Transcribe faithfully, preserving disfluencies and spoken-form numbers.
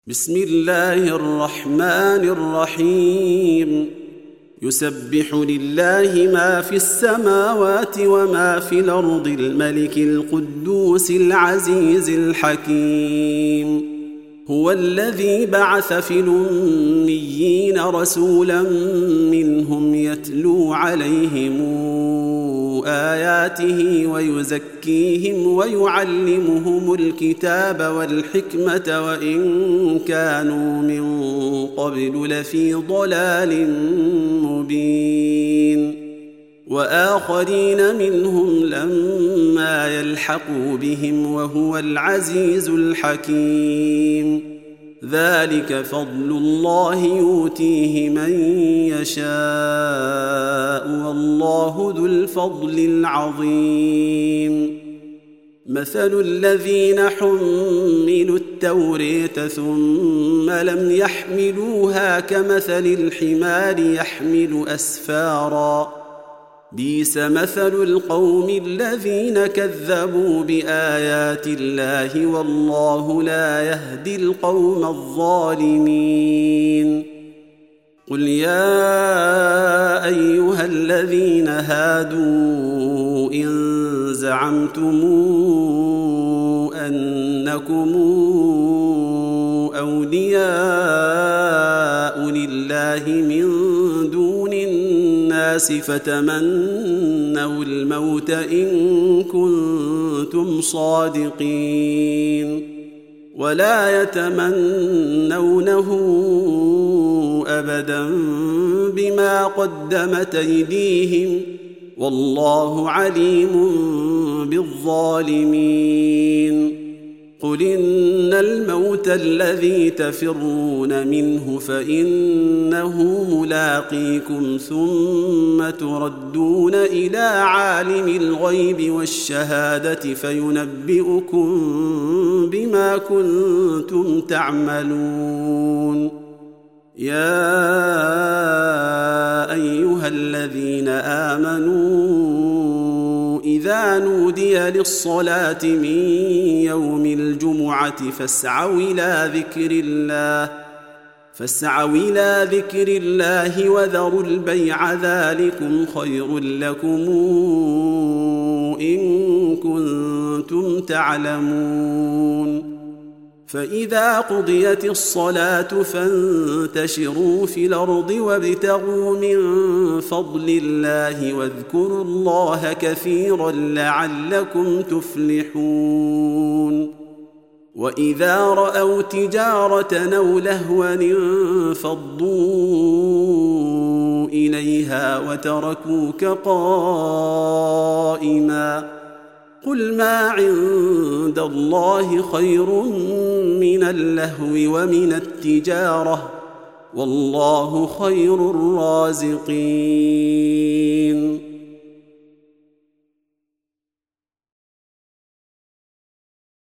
بسم الله الرحمن الرحيم يسبح لله ما في السماوات وما في الأرض الملك القدوس العزيز الحكيم هو الذي بعث في الأميين رسولا منهم يتلو عليهم آياته ويزكيهم ويعلمهم الكتاب والحكمة وإن كانوا من قبل لفي ضلال مبين وآخرين منهم لما يلحقوا بهم وهو العزيز الحكيم ذلك فضل الله يؤتيه من يشاء والله ذو الفضل العظيم مثل الذين حملوا التوراة ثم لم يحملوها كمثل الحمار يحمل أسفارا بئس مثل القوم الذين كذبوا بآيات الله والله لا يهدي القوم الظالمين قل يا أيها الذين هادوا إن زعمتم أنكم أولياء لله من دون الناس فتمنوا الموت إن كنتم صادقين ولا يتمنونه أبدا بما قدمت أيديهم والله عليم بالظالمين قل إن الموت الذي تفرون منه فإنه ملاقيكم ثم تردون إلى عالم الغيب والشهادة فينبئكم بما كنتم تعملون يا أيها الذين آمنوا إذا نودي للصلاة من يوم الجمعة فاسعوا إلى ذكر الله فاسعوا إلى ذكر الله وذروا البيع ذلكم خير لكم إن كنتم تعلمون فإذا قضيت الصلاة فانتشروا في الأرض وابتغوا من فضل الله واذكروا الله كثيرا لعلكم تفلحون وإذا رأوا تجارة أو لهوا انفضوا إليها وتركوك قائما قل ما عند الله خير من اللهو ومن التجارة والله خير الرازقين